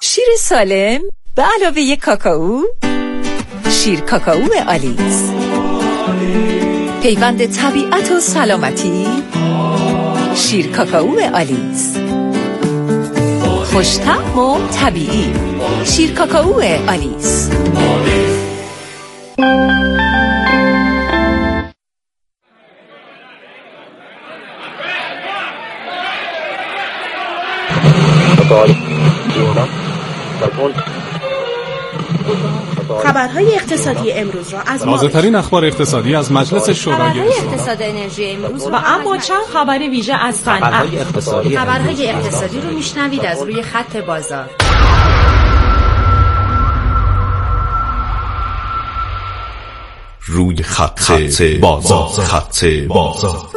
شیر سالم به علاوه کاکائو، شیر کاکائو آلیس، پیوند طبیعت و سلامتی، شیر کاکائو آلیس، خوش‌طعم و طبیعی، شیر کاکائو آلیس. خبرهای اقتصادی امروز را از تازه‌ترین اخبار اقتصادی از مجلس شورای خبرهای اقتصاد انرژی امروز و اما چند خبر ویژه از صنعت. خبرهای اقتصادی رو میشنوید از روی خط بازار. روی خط بازار.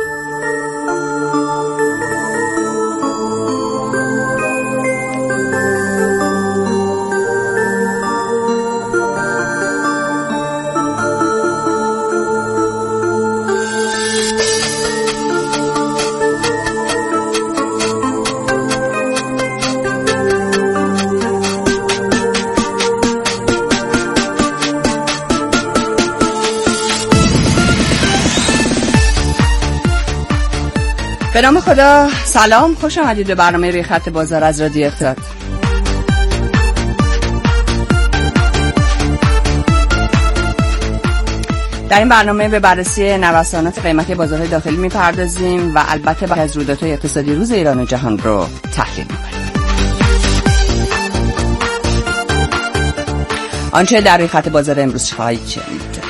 به نام خدا، سلام، خوش آمدید به برنامه روی خط بازار از رادیو اقتصاد. در این برنامه به بررسی نوسانات قیمتی بازارهای داخلی میپردازیم و البته بعضی از رویدادهای اقتصادی روز ایران و جهان رو تحلیل میکنیم. آنچه در روی خط بازار امروز خواهید شنید.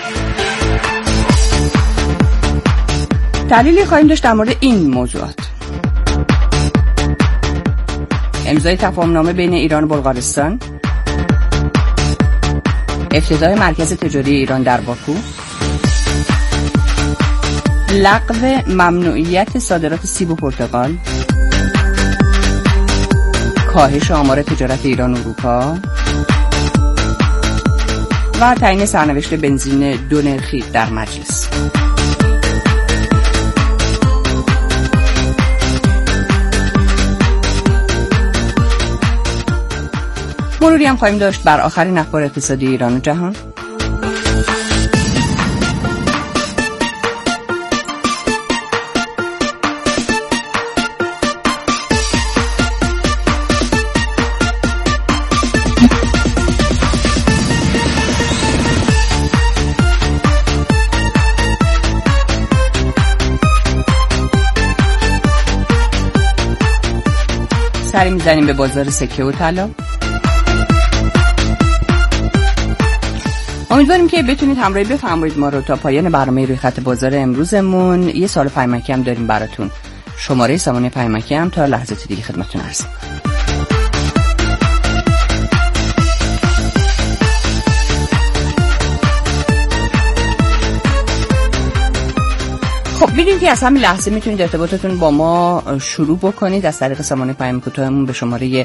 تحلیلی خواهیم داشت در مورد این موضوعات: امضای تفاهم‌نامه بین ایران و بلغارستان، افتتاح مرکز تجاری ایران در باکو، لغو ممنوعیت صادرات سیب و پرتقال، کاهش آمار تجارت ایران و اروپا و تعیین سرنوشت بنزین دو نرخی در مجلس. مروری هم خواهیم داشت بر آخرین اخبار اقتصادی ایران و جهان. سری میزنیم به بازار سکه و طلا. امیدواریم که بتونید همراهی بفرمایید ما رو تا پایان برنامه روی خط بازار امروزمون. یه سوال پیامکی هم داریم براتون. شماره سامان پیامکی هم تا لحظات دیگه خدمتتون عرض می‌کنم. خب ببینیم که از همین لحظه میتونید ارتباطتون با ما شروع بکنید از طریق سامان پیام کوتاهمون به شماره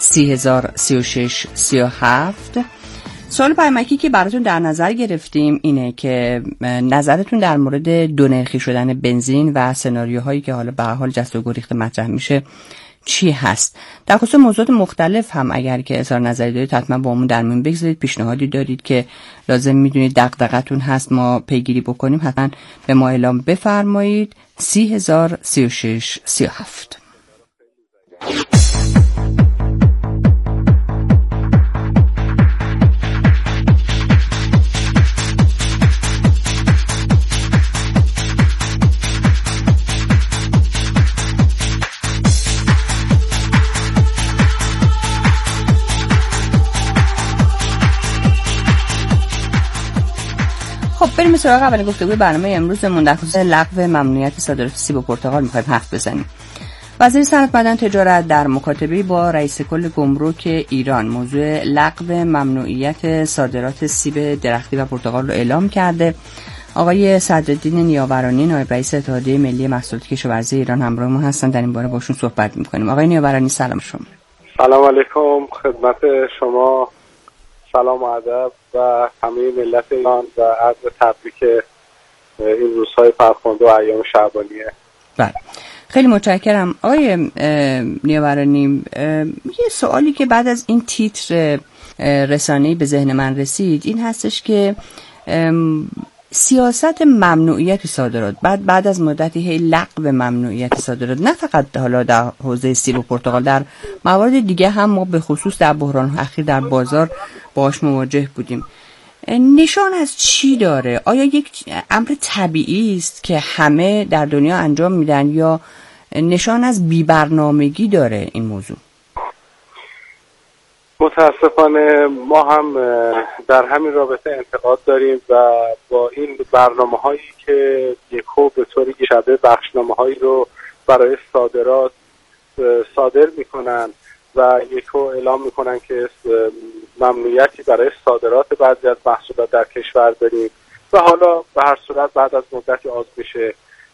3003637. سوال پیامکی که براتون در نظر گرفتیم اینه که نظرتون در مورد دو نرخی شدن بنزین و سناریوهایی که حالا به هر حال جست و گریخته مطرح میشه چی هست. در خصوص موضوعات مختلف هم اگر که اظهار نظری دارید حتما با همون در میون بگذارید. پیشنهادی دارید که لازم میدونید دغدغتون هست ما پیگیری بکنیم، حتما به ما اعلام بفرمایید. 3003637. خب بریم سراغ اول گفتگوی برنامه امروزمون. در خصوص لغو ممنوعیت صادرات سیب و پرتقال می‌خوایم حرف بزنیم. وزیر صنعت معدن تجارت در مکاتبه‌ای با رئیس کل گمرک ایران موضوع لغو ممنوعیت صادرات سیب درختی و پرتقال رو اعلام کرده. آقای صدرالدین نیاورانی نایب رئیس اتحادیه ملی محصولات کشاورزی ایران همراه ما هستن. در این باره باشون صحبت می‌کنیم. آقای نیاورانی سلام شما. سلام علیکم خدمت شما، سلام و ادب و همه ملت ایران و عرض تبریک این روزهای فرخنده و ایام شعبانیه. بله. خیلی متشکرم. آقای نیاورانی، یه سوالی که بعد از این تیتر رسانه‌ای به ذهن من رسید این هستش که سیاست ممنوعیت صادرات بعد از مدتی هی لغو ممنوعیت صادرات، نه فقط حالا در حوزه سیب و پرتقال، در موارد دیگه هم ما به خصوص در بحران اخیر در بازار باهاش مواجه بودیم، نشان از چی داره؟ آیا یک امر طبیعی است که همه در دنیا انجام میدن یا نشان از بی‌برنامگی داره این موضوع؟ متاسفانه ما هم در همین رابطه انتقاد داریم و با این برنامه‌هایی که یکو به طور شبه بخشنامه‌هایی رو برای صادرات صادر میکنن و یکو اعلام میکنن که ممنوعیتی برای صادرات بعضی از محصولات در کشور داریم و حالا به هر صورت بعد از مدتی آزمایش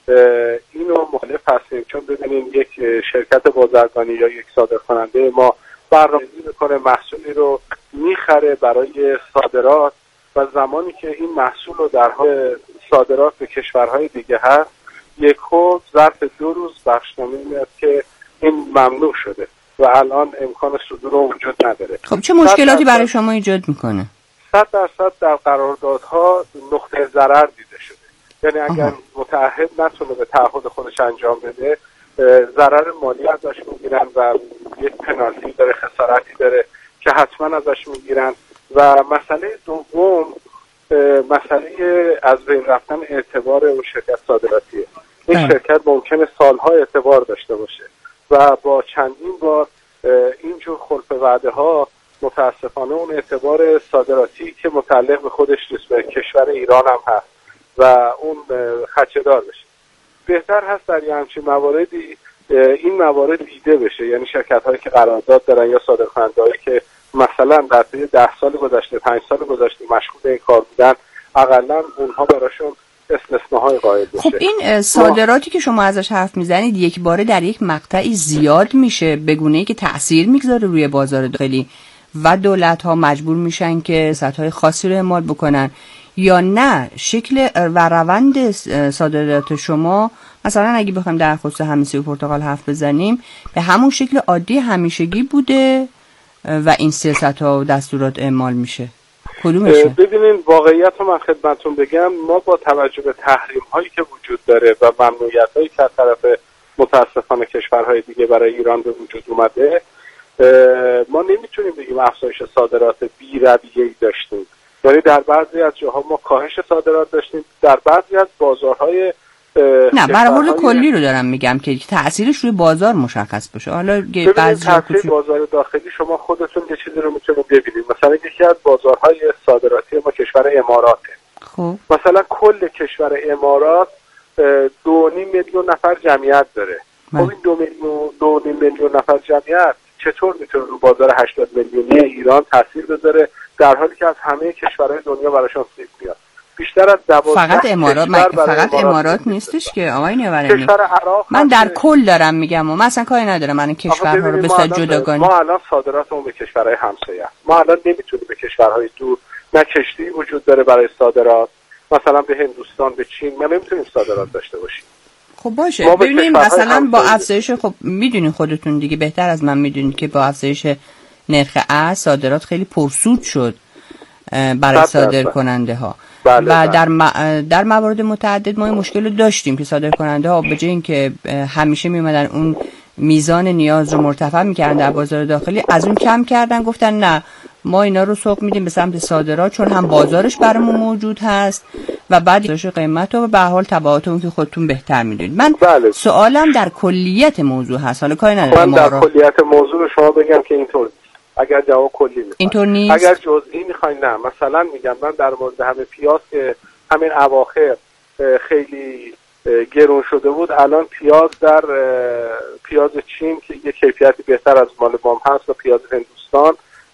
اینو مخالف هستیم، چون ببینیم یک شرکت بازرگانی یا یک صادرکننده ما برنامه‌ریزی میکنه، محصولی رو میخره برای صادرات و زمانی که این محصول رو در حال صادرات به کشورهای دیگه هست یکو ظرف 2 روز بخشنامه میاد که این ممنوع شده و الان امکان صدور وجود نداره. خب چه مشکلاتی برای شما ایجاد میکنه؟ 100% در قراردادها نقطه ضرر دیده شده. یعنی اگر متعهد نتونه به تعهد خودش انجام بده ضرر مالی ازش میگیرن و یک پنالتی داره، خسارتی داره که حتما ازش میگیرن. و مسئله دوم مسئله از بین رفتن اعتبار اون شرکت صادراتیه. این شرکت ممکنه سالها اعتبار داشته باشه و با چندین بار اینجور خلف وعده ها متاسفانه اون اعتبار صادراتی که متعلق به خودش نیست، به کشور ایران هم هست و اون خدشه‌دار بشه. بهتر هست در یه همچین مواردی این موارد دیده بشه، یعنی شرکت هایی که قرارداد دارن یا صادرکننده هایی که مثلا در طی 10 سال گذشته 5 سال گذشته مشغول این کار بودن اقلا اونها براشون استثناهای قائل بشه. خب این صادراتی که شما ازش حرف میزنید یک باره در یک مقطعی زیاد میشه به گونه‌ای که تأثیر میگذاره روی بازار داخلی و دولت ها مجبور میشن که سطح‌های خاصی رو اعمال بکنن، یا نه شکل و روند صادرات شما مثلا اگه بخوایم در خصوص همین سیب و پرتقال حرف بزنیم به همون شکل عادی همیشگی بوده و این سیاست‌ها و دستورات اعمال میشه؟ کدومشه؟ ببینین واقعیت رو من خدمتتون بگم، ما با توجه به تحریم هایی که وجود داره و ممنوعیت هایی که از طرف متاسفانه کشورهای دیگه برای ایران به وجود اومده ما نمیتونیم بگیم افزایش صادرات بی‌رویه‌ای داشتیم. یعنی در بعضی از جاها ما کاهش صادرات داشتیم، در بعضی از بازارهای نه برآورد کلی رو دارم میگم که تأثیرش روی بازار مشخص بشه. حالا بعضی تأثیر بازار داخلی شما خودتون یه چیزی رو میتونید ببینید. مثلا یکی از بازارهای صادراتی ما کشور اماراته. خب مثلا کل کشور امارات 2.5 میلیون نفر جمعیت داره. خب این 2.5 میلیون نفر جمعیت چطور میتونه رو بازار 80 میلیونی ایران تاثیر بذاره در حالی که از همه کشورهای دنیا براشون سیب میاد؟ بیشتر از 12 فقط امارات نیستش که آقای نیاورانی، من در کل دارم میگم و مثلا کاری نداره من کشورها رو به صورت جداگانه. ما الان صادراتمون به کشورهای همسایه است. ما الان نمیتونیم به کشورهای دور، نه کشتی وجود داره برای صادرات، مثلا به هندوستان، به چین ما نمیتونیم صادرات داشته باشیم. خب باشه ببینیم مثلا با افزایش، خب میدونین خودتون دیگه بهتر از من میدونید که با افزایش نرخ ارز صادرات خیلی پرسود شد برای صادرکننده ها. بله و در موارد متعدد ما این مشکل رو داشتیم که صادرکننده ها به جای اینکه همیشه میومدن اون میزان نیاز رو مرتفع میکردن در بازار داخلی، از اون کم کردن، گفتن نه ما اینا رو سوق میدیم به سمت صادرات چون هم بازارش برامون موجود هست و بعد داشت قیمت و به هر حال تبعات اون که خودتون بهتر میدونید. من سوالم در کلیت موضوع هست، حالا کاری ندارم من در کلیت موضوع رو شما بگم که اینطور اگر جواب کلی میخواین اینطور نیست، اگر جزئی میخواین نه. مثلا میگم من در مورد همه پیاز که همین اواخر خیلی گرون شده بود، الان پیاز در پیاز چین که یک کیفیتی بهتر از مال ما هست و پیاز هندوستان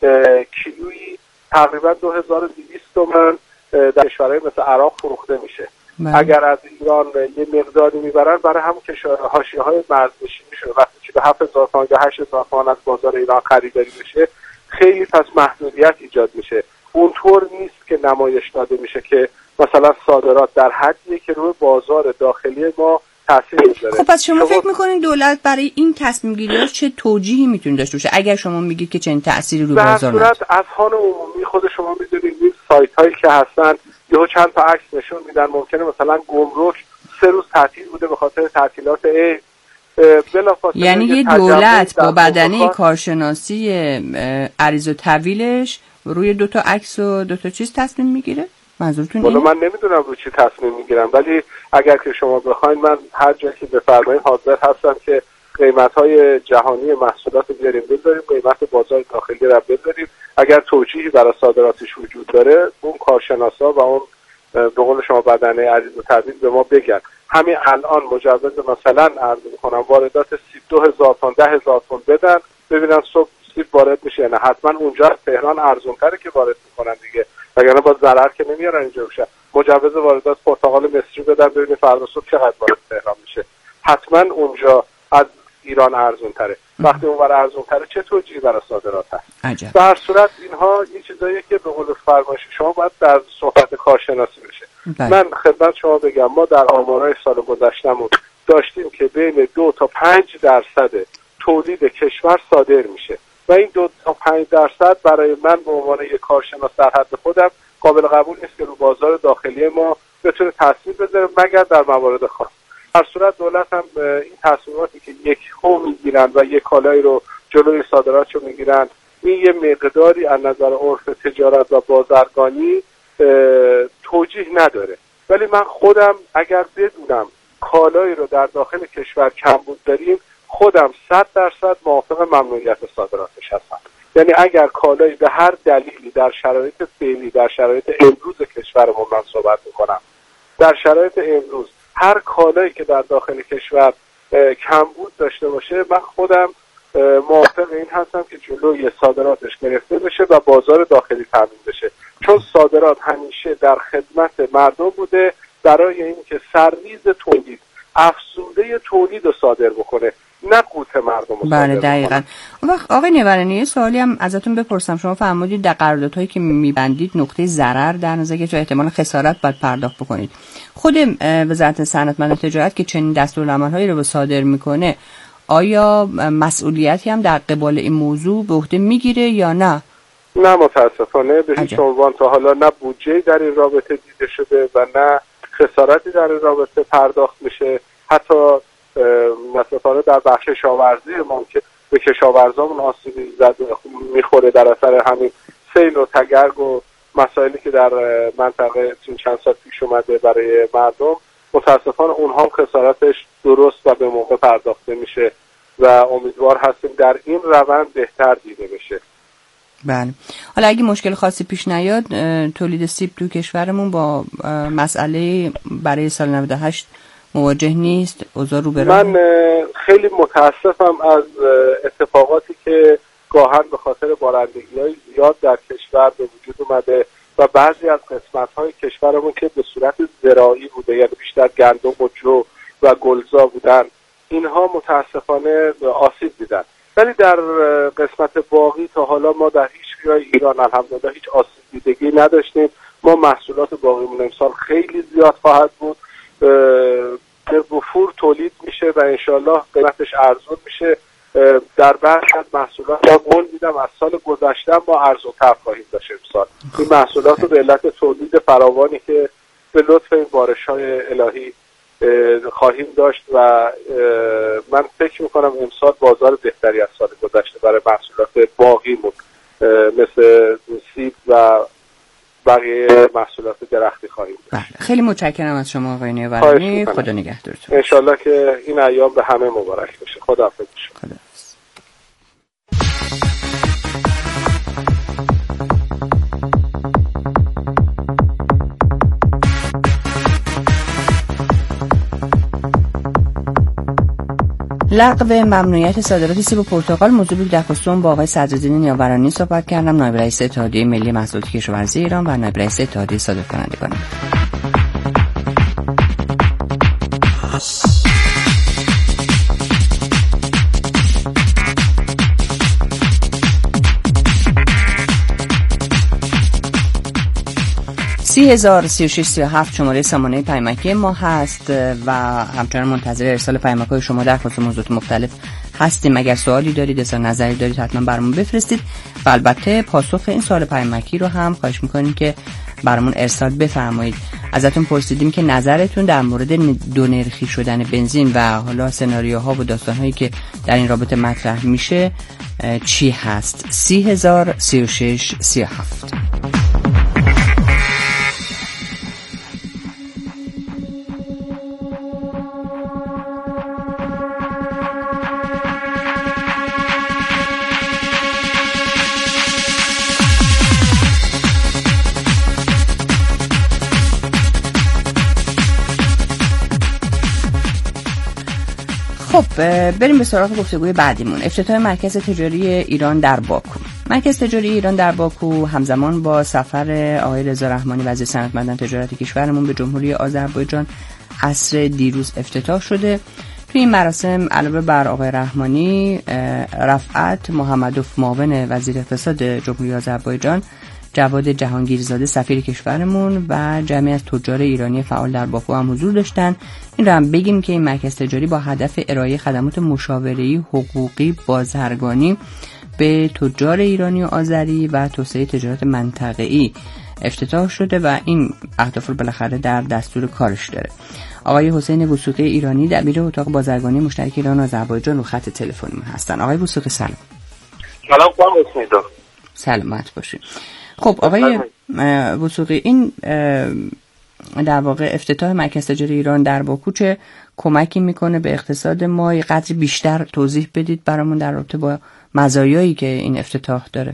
کیلویی تقریبا 2200 تومان در کشورهای مثل عراق فروخته میشه. اگر از ایران یه مقداری میبرن برای همون حاشیه‌های مرزنشین میشه، وقتی که به 7000 تومان یا 8000 تومان از بازار ایران خریداری بشه خیلی پس محدودیت ایجاد میشه. اونطور نیست که نمایش داده میشه که مثلا صادرات در حدیه که روی بازار داخلی ما تاثیر میذاره. خب پس شما فکر میکنین دولت برای این تصمیم گیری‌هاش چه توجیهی میتونه داشته باشه اگر شما میگید که چنین تأثیری رو بازار نداره؟ در صورت اذهان عمومی خود شما میدونید این سایت‌هایی که هستن یهو چند تا عکس نشون میدن، ممکنه مثلا گمرک 3 روز تعطیل بوده به خاطر تعطیلات عید. یعنی یه دولت با بدنه کارشناسی عریض و طویلش روی 2 تا عکس و 2 تا چیز تصمیم میگیره؟ منظورتون اینه؟ من نمیدونم رو چی تصمیم میگیرم، ولی اگر که شما بخواید من هر جایی که بفرمایید حاضر هستم که قیمت‌های جهانی محصولات بیاریم بذاریم، قیمت بازار داخلی رو بذاریم. اگر توجیهی برای صادراتش وجود داره اون کارشناسا و اون به قول شما بدنه عریض و طویل به ما بگن. همین الان مجوز مثلا عرض می‌کنم واردات سیب 2000 تن 10000 تن بدن ببینن صبح سیب وارد میشه، نه حتما اونجا تهران ارزان‌تره که وارد می‌کنن دیگه، وگرنه با ضرر که نمیارن اینجا بشه. مجوز واردات پرتقال مصری بدن ببینید فردا صبح چقدر وارد تهران میشه، حتما اونجا از ایران ارزان‌تره. وقتی اونور ارزان‌تره چه توجیهی برای صادرات هست؟ در هر صورت اینها این چیزاییه که به قول فرمایش شما باید در صحبت کارشناسی بشه. من خدمت شما بگم ما در آمارهای سال گذشتهمون داشتیم که بین 2 تا 5% تولید کشور صادر میشه و این 2 تا 5% برای من به عنوان یک کارشناس در حد خودم قابل قبول نیست که رو بازار داخلی ما بتونه تاثیر بذاره مگر در موارد خاص. هر صورت دولت هم این تصمیماتی که یک خو میگیرن و یک کالایی رو جلوی صادراتشو میگیرن این یه مقداری از نظر عرف تجارت و بازرگانی توجیه نداره، ولی من خودم اگر بدونم کالایی رو در داخل کشور کمبود داریم خودم 100% موافق ممنوعیت صادراتش هستم. یعنی اگر کالایی به هر دلیلی در شرایط فعلی در شرایط امروز کشورمون من صحبت میکنم در شرایط امروز هر کالایی که در داخل کشور کمبود داشته باشه من خودم موافق این هستم که جلوی صادراتش گرفته بشه و بازار داخلی تامین بشه، چون صادرات همیشه در خدمت مردم بوده برای اینکه سرریز تولید افزوده تولید رو صادر بکنه نه قوت مردم رو. بله دقیقاً. اون وقت آقای نورانی یه سوالی هم ازتون بپرسم، شما فرمودید در قراردادهایی که میبندید نقطه ضرر در نظر گرفته احتمال خسارت باید پرداخت بکنید. خود وزارت صنعت و تجارت که چنین دستورالعمل‌هایی رو صادر میکنه آیا مسئولیتی هم در قبال این موضوع به عهده میگیره یا نه؟ نه متاسفانه به هیچ عنوان تا حالا نه بودجه در این رابطه دیده شده و نه خسارتی در این رابطه پرداخت میشه. حتی متاسفانه در بخش کشاورزی ما که به کشاورزامون آسیبی میخوره در اثر همین سیل و تگرگ و مسائلی که در منطقه چند سال پیش اومده برای مردم، متاسفانه اونها هم خسارتش درست و به موقع پرداخته میشه و امیدوار هستیم در این روند بهتر دیده بشه. بله. حالا اگه مشکل خاصی پیش نیاد تولید سیب تو کشورمون با مسئله برای سال 98 مواجه نیست؟ اوضاع رو برای من خیلی متاسفم از اتفاقاتی که گاهن به خاطر بارندگی‌های زیاد در کشور به وجود اومده و بعضی از قسمت‌های کشورمون که به صورت زراعی بوده، یعنی بیشتر گندم و جو و گلزا بودن، اینها متاسفانه آسیب دیدن. ولی در قسمت باقی تا حالا ما در هیچ جای ایران الحمدلله هیچ آسیب دیدگی نداشتیم. ما محصولات باقیمون امسال خیلی زیاد خواهد بود، به وفور تولید میشه و انشالله قیمتش ارزون میشه. در بعضی از محصولات ما قول میدم از سال گذشته ما ارزون‌تر خواهیم داشت امسال. این محصولات رو به علت تولید فراوانی که به لطف این بارش‌های الهی خواهیم داشت و من فکر میکنم امسال بازار بهتری از سال گذشته برای محصولات باقیمون مثل سیب و بقیه محصولات درختی خواهیم داشت. خیلی متشکرم از شما آقای نیاورانی. خدا نگهدارتون. انشالله که این ایام به همه مبارک بشه. خداحافظ. لغو ممنوعیت صادرات سیب و پرتقال موضوع بود در خصوص با آقای صدرالدین نیاورانی صحبت کردم، نایب رئیس اتحادیه ملی محصولات کشاورزی ایران و نایب رئیس اتحادیه صادرکنندگان. 303637 شماره سامانه پیامکی ما هست و همچنان منتظر ارسال پیامک‌های شما در خصوص موضوعات مختلف هستیم. اگر سوالی دارید یا نظری دارید حتما برامون بفرستید و البته پاسخ این سوال پیامکی رو هم خواهش می‌کنیم که برامون ارسال بفرمایید. ازتون پرسیدیم که نظرتون در مورد دو نرخی شدن بنزین و حالا سناریوها و داستان‌هایی که در این رابطه مطرح میشه چی هست. 303637. خب بریم به سراغ گفتگوی بعدیمون. افتتاح مرکز تجاری ایران در باکو. مرکز تجاری ایران در باکو همزمان با سفر آقای رضا رحمانی وزیر صنعت معدن تجارت کشورمون به جمهوری آذربایجان عصر دیروز افتتاح شده. توی این مراسم علاوه بر آقای رحمانی، رفعت محمدوف معاون وزیر اقتصاد جمهوری آذربایجان، جواد جهانگیرزاده سفیر کشورمون و جمعی از تجار ایرانی فعال در باکو هم حضور داشتن. این رو هم بگیم که این مرکز تجاری با هدف ارائه خدمات مشاوره‌ای حقوقی بازرگانی به تجار ایرانی و آذری و توسعه تجارت منطقه‌ای افتتاح شده و این اهداف رو بالاخره در دستور کارش داره. آقای حسین وثوقی ایرانی دبیر اتاق بازرگانی مشترک ایران و آذربایجان رو خط تلفنی هستن. آقای وثوقی سلام. سلام خانم اسمیدا. سلامت باشید. خب آقای وثوقی، این در واقع افتتاح مرکز تجاری ایران در باکو چه کمکی میکنه به اقتصاد ما؟ یه قدری بیشتر توضیح بدید برامون در رابطه با مزایایی که این افتتاح داره.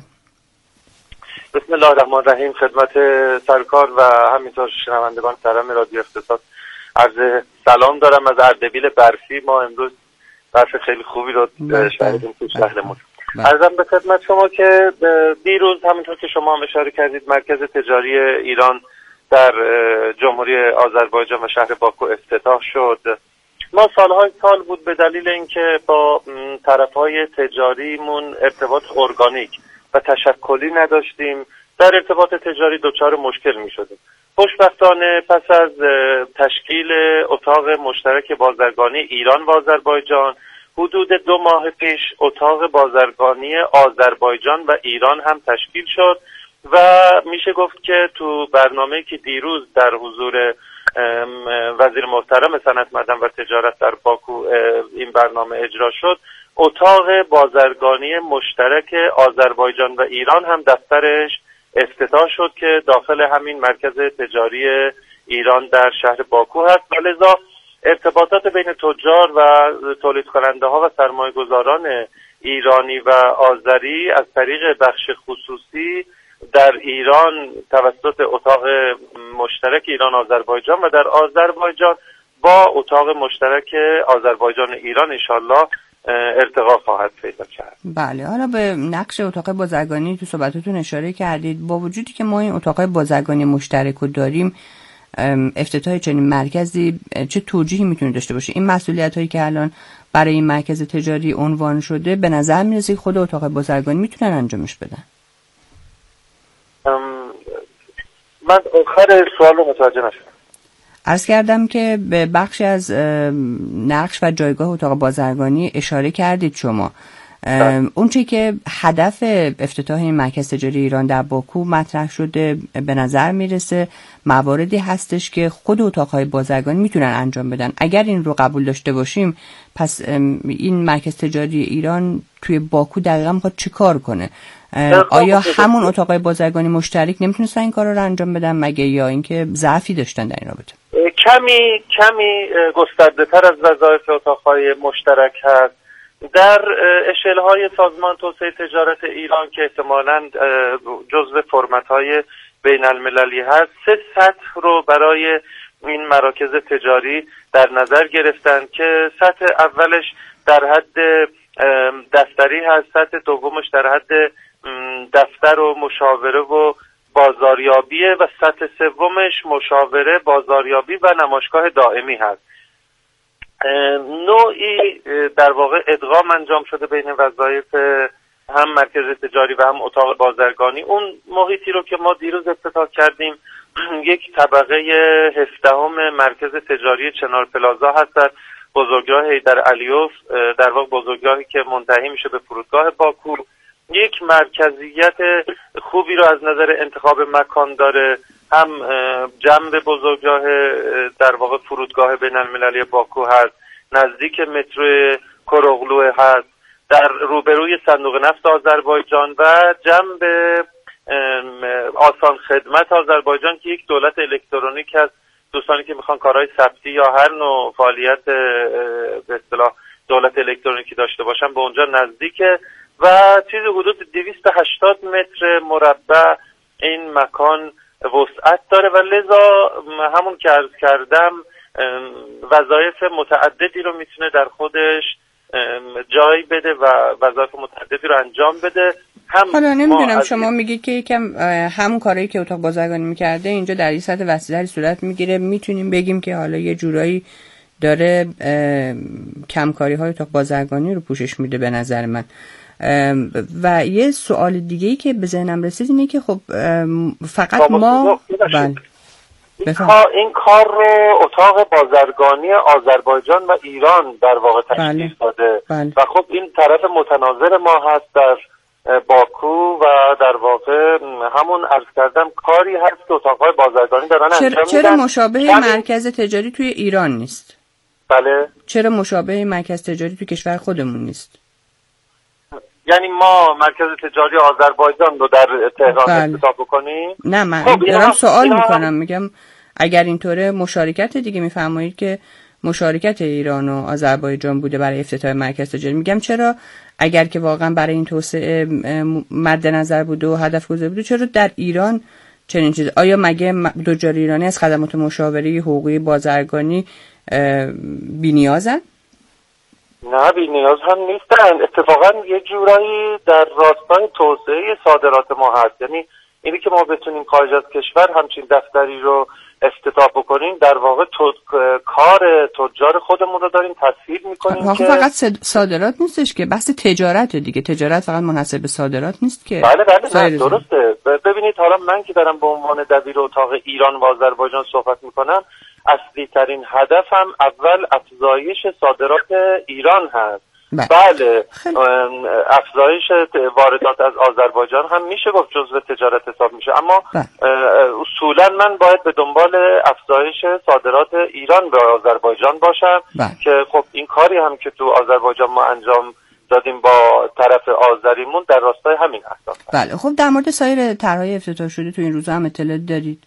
بسم الله الرحمن الرحیم. خدمت سرکار و همینطور شنوندگان محترم رادیو اقتصاد عرض سلام دارم از اردبیل برفی. ما امروز برف خیلی خوبی رو شاهدیم تو شهرمون. عرضم به خدمت شما که دیروز همینطور که شما هم اشاره کردید مرکز تجاری ایران در جمهوری آذربایجان و شهر باکو افتتاح شد. ما سالهای سال بود به دلیل اینکه با طرفهای تجاریمون ارتباط ارگانیک و تشکلی نداشتیم، در ارتباط تجاری دچار مشکل می شدیم. خوشبختانه پس از تشکیل اتاق مشترک بازرگانی ایران و آذربایجان حدود 2 ماه پیش اتاق بازرگانی آذربایجان و ایران هم تشکیل شد و میشه گفت که تو برنامه‌ای که دیروز در حضور وزیر محترم صنعت معدن و تجارت در باکو این برنامه اجرا شد، اتاق بازرگانی مشترک آذربایجان و ایران هم دفترش افتتاح شد که داخل همین مرکز تجاری ایران در شهر باکو هست و لذا ارتباطات بین تجار و تولید کننده ها و سرمایه گذاران ایرانی و آذری از طریق بخش خصوصی در ایران توسط اتاق مشترک ایران آذربایجان و در آذربایجان با اتاق مشترک آذربایجان ایران انشالله ارتقا خواهد پیدا کرد. بله، حالا به نقش اتاق بازرگانی تو صحبتتون اشاره کردید. با وجودی که ما این اتاق بازرگانی مشترک رو داریم، افتتاح چنین مرکزی چه توجیهی میتونه داشته باشه؟ این مسئولیت‌هایی که الان برای این مرکز تجاری عنوان شده به نظر میرسه خود اتاق بازرگانی میتونن انجامش بدن. من آخر سوال رو متوجه نشدم. عرض کردم که به بخشی از نقش و جایگاه اتاق بازرگانی اشاره کردید شما. اون چی که هدف افتتاح این مرکز تجاری ایران در باکو مطرح شده به نظر میرسه مواردی هستش که خود اتاقهای بازرگانی میتونن انجام بدن. اگر این رو قبول داشته باشیم، پس این مرکز تجاری ایران توی باکو دقیقا میخواد چی کار کنه؟ آیا همون اتاقهای بازرگانی مشترک نمیتونستن این کار رو انجام بدن مگه، یا اینکه ضعفی داشتن در این رابطه؟ کمی گسترده تر از وظایف اتاقهای مشترک هست. در اشل‌های سازمان توسعه تجارت ایران که احتمالاً جزو فرمت‌های بین المللی هست، 3 سطح رو برای این مراکز تجاری در نظر گرفتن که سطح اولش در حد دفتری هست، سطح دومش در حد دفتر و مشاوره و بازاریابیه و سطح سومش مشاوره، بازاریابی و نمایشگاه دائمی هست. نوعی در واقع ادغام انجام شده بین وظایف هم مرکز تجاری و هم اتاق بازرگانی، اون محیطی رو که ما دیروز افتتاح کردیم یک طبقه 17 مرکز تجاری چنار پلازا هست در بزرگراه حیدر علیوف، در واقع بزرگراهی که منتهی میشه به فرودگاه باکو. یک مرکزیت خوبی رو از نظر انتخاب مکان داره، هم جنب بزرگراه در واقع فرودگاه بین المللی باکو هست، نزدیک مترو کروغلو هست، در روبروی صندوق نفت آذربایجان و جنب آسان خدمت آذربایجان که یک دولت الکترونیک هست. دوستانی که میخوان کارهای ثبتی یا هر نوع فعالیت به اصطلاح دولت الکترونیکی داشته باشن به اونجا نزدیکه و چیزی حدود 280 متر مربع این مکان وسعت داره و لذا همون که عرض کردم وظایف متعددی رو میتونه در خودش جای بده و وظایف متعددی رو انجام بده. حالا نمیدونم شما میگی که یکم همون کاری که اتاق بازرگانی میکرده اینجا در این سطح وسیع‌تری صورت میگیره، میتونیم بگیم که حالا یه جورایی داره کمکاری های اتاق بازرگانی رو پوشش میده به نظر من. و یه سوال دیگه‌ای که به ذهنم رسید اینه که خب فقط ما این کار رو اتاق بازرگانی آذربایجان و ایران در واقع تشخیص داده و خب این طرف متناظر ما هست در باکو و در واقع همون عرض کردم کاری هست که اتاق‌های بازرگانی دارن انجام میدن. چرا مشابه مرکز تجاری توی ایران نیست؟ بله. چرا مشابه مرکز تجاری توی کشور خودمون نیست؟ یعنی ما مرکز تجاری آذربایجان رو در تهران افتتاح بکنیم؟ نه من دارم سوال میکنم، میگم اگر اینطوره مشارکت دیگه میفرمایید که مشارکت ایران و آذربایجان بوده برای افتتاح مرکز تجاری. میگم چرا اگر که واقعا برای این توسعه مد نظر بوده و هدف گذاری بوده چرا در ایران چنین چیزی؟ آیا مگه تجار ایرانی از خدمات مشاوره حقوقی بازرگانی بی‌نیازن؟ نه بی‌نیاز هم نیستن، اتفاقا یه جورایی در راستای توسعه صادرات ما هست. یعنی اینی که ما بتونیم خارج از کشور همچین دفتری رو افتتاح بکنیم در واقع کار تجار خودمون رو داریم تسهیل میکنیم. که فقط صادرات نیستش که بحث تجارت دیگه، تجارت فقط منحصر به صادرات نیست که. بله درسته. ببینید حالا من که دارم به عنوان دبیر اتاق ایران و آذربایجان صحبت میکنم، اصلی ترین هدفم اول افزایش صادرات ایران هست. بله افزایش واردات از آذربایجان هم میشه گفت جزو تجارت حساب میشه، اما اصولا من باید به دنبال افزایش صادرات ایران به آذربایجان باشم که خب این کاری هم که تو آذربایجان ما انجام دادیم با طرف آذریمون در راستای همین اهداف. بله خب در مورد سایر طرحهای افتتاح شده تو این روزا هم اطلاع دارید؟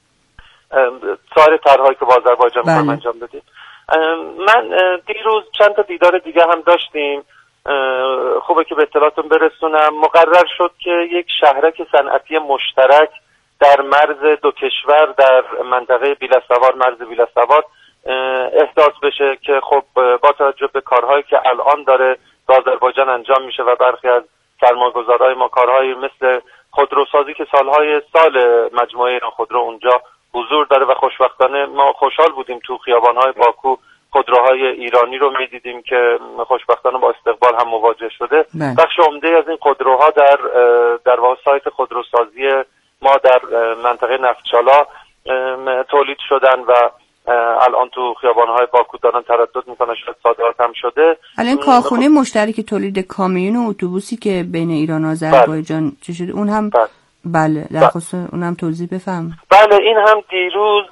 سایر طرحهایی که با آذربایجان هم انجام دادیم. من دیروز چند تا دیدار دیگه هم داشتیم، خوبه که به اطلاعاتون برسونم. مقرر شد که یک شهرک صنعتی مشترک در مرز دو کشور در منطقه بیلسوار، مرز بیلسوار احداث بشه که خب با توجه به کارهایی که الان داره در آذربایجان انجام میشه و برخی از سرمایه‌گذارهای ما کارهایی مثل خودروسازی که سال مجموعه ایران خودرو اونجا حضور داره و خوشبختانه ما خوشحال بودیم تو خیابان‌های باکو خودروهای ایرانی رو می‌دیدیم که خوشبختانه با استقبال هم مواجه شده. بخش عمده از این خودروها در واقع سایت خودروسازی ما در منطقه نفتچالا تولید شدن و الان تو خیابان‌های باکو دارن تردد میکنن، شاید صادرات هم شده. الان کارخونه مشترک تولید کامیون و اتوبوسی که بین ایران و آذربایجان چه شده اون هم بله در خصوص اونم توضیح بفهم. بله این هم دیروز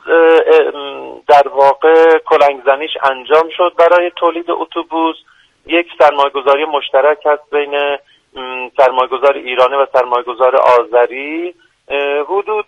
در واقع کلنگزنیش انجام شد برای تولید اتوبوس. یک سرمایه‌گذاری مشترک هست بین سرمایه‌گذار ایرانی و سرمایه‌گذار آذری. حدود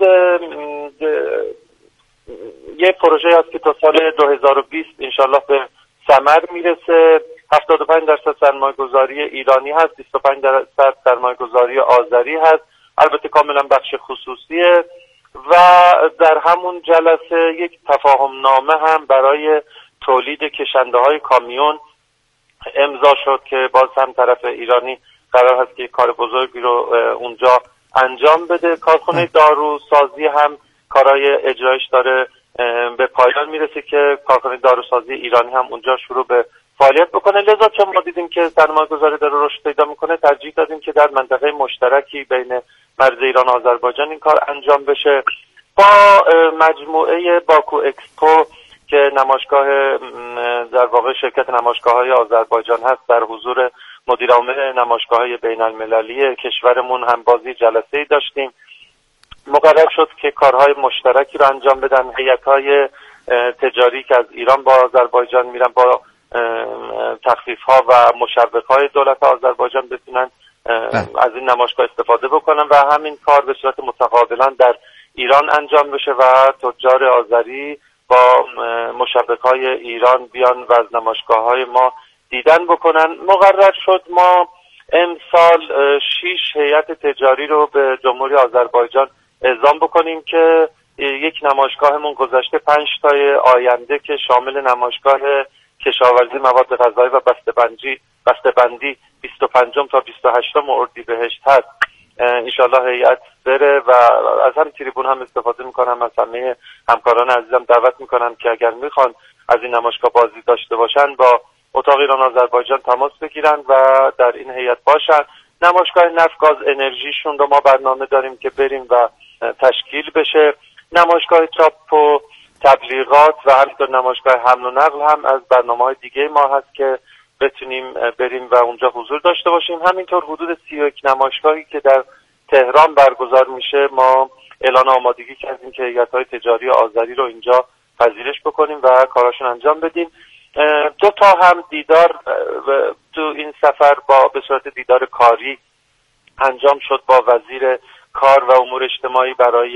یک پروژه هست که تا سال 2020 انشالله به ثمر میرسه. 75% سرمایه‌گذاری ایرانی هست، 25% سرمایه‌گذاری آذری هست، البته کاملا بخش خصوصیه. و در همون جلسه یک تفاهم نامه هم برای تولید کشنده‌های کامیون امضا شد که باز هم طرف ایرانی قرار هست که کار بزرگی رو اونجا انجام بده. کارخانه داروسازی هم کارهای اجرایش داره به پایان میرسه که کارخانه داروسازی ایرانی هم اونجا شروع به فعالیت بکنه. لذا چون ما دیدیم که سرمایه‌گذاری داره رشد پیدا میکنه، ترجیح دادیم که در منطقه مشترکی بین مرز ایران و آذربایجان این کار انجام بشه. با مجموعه باکو اکسپو که نمایشگاه در واقع شرکت نمایشگاه‌های آذربایجان هست، در حضور مدیر عامل نمایشگاه‌های بین‌المللی کشورمون هم بازی جلسه‌ای داشتیم. مقرر شد که کارهای مشترکی رو انجام بدن. هیئت‌های تجاری که از ایران با آذربایجان میرن با تخفیف‌ها و مشوق‌های دولت آذربایجان بتونن از این نمایشگاه استفاده بکنن و همین کار به صورت متقابلا در ایران انجام بشه و تجار آذری با مشوق‌های ایران بیان و از نمایشگاه‌های ما دیدن بکنن. مقرر شد ما امسال 6 هیئت تجاری رو به جمهوری آذربایجان اعزام بکنیم که یک نمایشگاهمون گذشته 5 تای آینده که شامل نمایشگاه کشاورزی مواد غذایی و بسته‌بندی 25 تا 28 اردیبهشت هست. انشالله هیئت بره و از هم تریبون هم استفاده میکنم. از همه همکاران عزیزم دعوت میکنم که اگر میخوان از این نمایشگاه بازی داشته باشن با اتاق ایران آذربایجان تماس بگیرن و در این هیئت باشن. نمایشگاه نفت گاز انرژیشون رو ما برنامه داریم که بریم و تشکیل بشه. نمایشگاه چاپ و تبلیغات و همینطور نمایشگاه حمل و نقل هم از برنامه‌های دیگه ما هست که بتونیم بریم و اونجا حضور داشته باشیم. همینطور حدود 31 نمایشگاهی که در تهران برگزار میشه ما اعلان آمادگی کردیم که هیئت‌های تجاری آذری رو اینجا پذیرش بکنیم و کاراشون انجام بدیم. 2 تا هم دیدار تو این سفر به صورت دیدار کاری انجام شد با وزیر کار و امور اجتماعی برای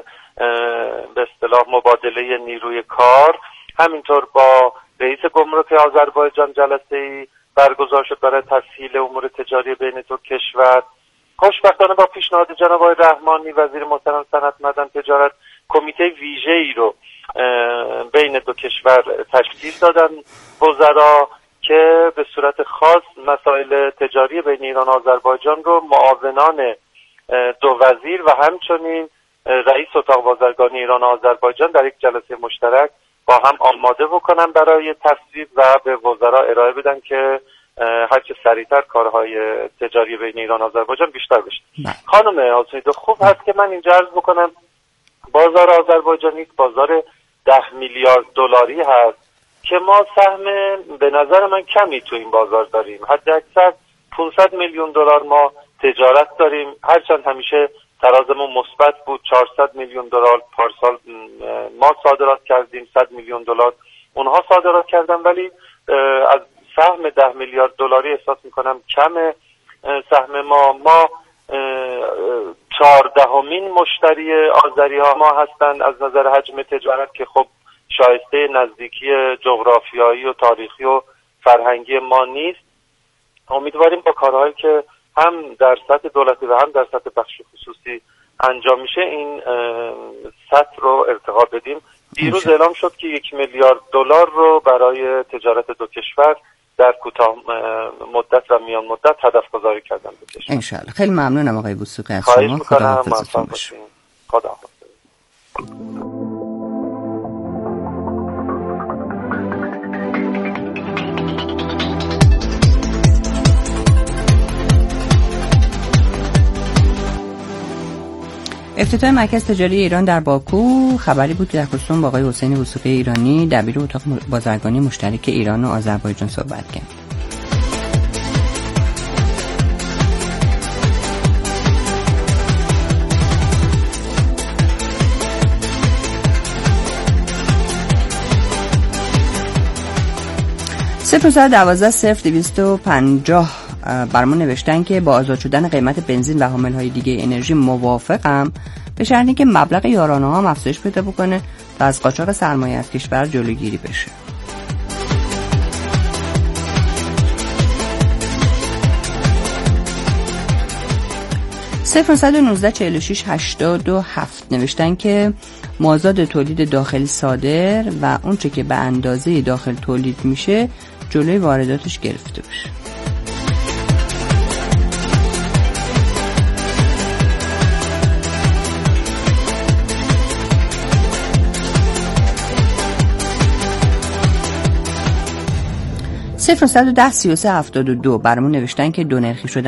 به اصطلاح مبادله نیروی کار. همینطور با رئیس گمرک آذربایجان جلسه‌ای برگزار شد برای تسهیل امور تجاری بین دو کشور. خوشبختانه با پیشنهاد جناب آقای رحمانی وزیر محترم صنعت معدن تجارت کمیته ویژه‌ای رو بین دو کشور تشکیل دادن وزرا که به صورت خاص مسائل تجاری بین ایران و آذربایجان رو معاونان دو وزیر و همچنین رئیس اتاق بازرگانی ایران و آذربایجان در یک جلسه مشترک با هم آماده بکنن برای تصویب و به وزرا ارائه بدن که هرچه سریعتر کارهای تجاری بین ایران و آذربایجان بیشتر بشه. خانم حسینی خوب هست که من اینجا عرض بکنم بازار آذربایجان یک بازار 10 میلیارد دلاری هست که ما سهم به نظر من کمی تو این بازار داریم. حد اکثر 500 میلیون دلار ما تجارت داریم، هرچند همیشه ترازمون مثبت بود. 400 میلیون دلار پارسال ما صادرات کردیم، 100 میلیون دلار اونها صادرات کردن، ولی از سهم 10 میلیارد دلاری احساس میکنم کمه سهم ما 14مین مشتری آذری ها ما هستند از نظر حجم تجارت که خب شایسته نزدیکی جغرافیایی و تاریخی و فرهنگی ما نیست. امیدواریم با کارهایی که هم در سطح دولتی و هم در سطح بخش خصوصی انجام میشه این سطح رو ارتقا بدیم. دیروز اعلام شد که 1 میلیارد دلار رو برای تجارت دو کشور در کوتاه مدت و میان مدت هدف گذاری کردن دو کشور. انشالله. خیلی ممنونم آقای وثوقی از شما. خدا حافظتون باشه. خدا حافظ. افتتاح مرکز تجاری ایران در باکو خبری بود که در خصوص با آقای حسین وثوقی ایرانی دبیر اتاق بازرگانی مشترک ایران و آذربایجان صحبت کرد. (0120250) برامون نوشتن که با آزاد شدن قیمت بنزین و حامل‌های دیگه انرژی موافقم، به شرطی که مبلغ یارانه ها افزایش پیدا بکنه تا از قاچاق سرمایه از کشور جلوگیری بشه. (0194687) نوشتن که مازاد تولید داخلی صادر و اونچه که به اندازه داخل تولید میشه جلوی وارداتش گرفته بشه. 0 110 33 72 برامون نوشتن که دو نرخی شدن